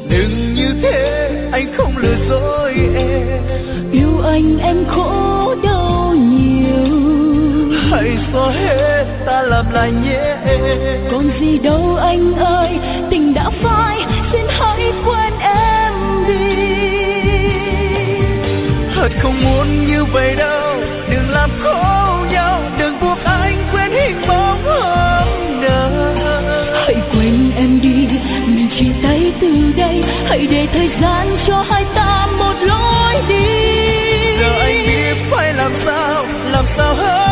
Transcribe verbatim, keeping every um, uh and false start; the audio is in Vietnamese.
Đừng như thế, anh không lừa dối em. Yêu anh em khổ đau nhiều, hãy xóa hết ta làm lại nhé em. Còn gì đâu anh ơi, tình đã phai, xin hãy quên em đi. Thật không muốn như vậy đâu, đừng làm khổ nhau, đừng buộc anh quên hình bóng hôm nào. Hãy quên em đi, mình chia tay từ đây, hãy để thời gian cho hai ta một lối đi. Giờ anh biết phải làm sao, làm sao hết.